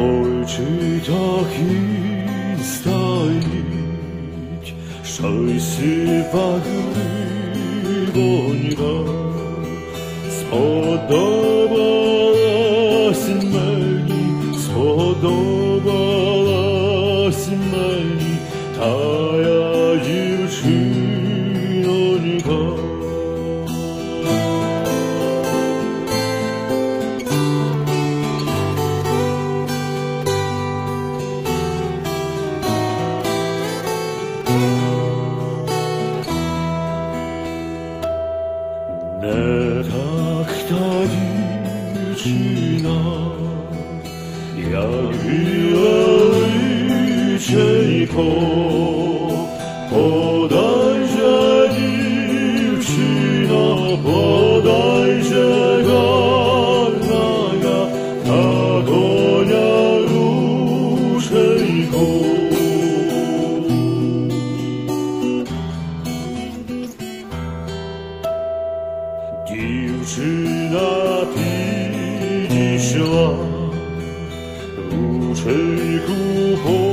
Ой, чи так і стоїть, щось погрибонька сподобалась мені тая дівчинонька. Не так та дівчина, як біла личенько, подай же, дівчина, подай же, гарна, на коня рушенько. Дівчина підійшла, ручейку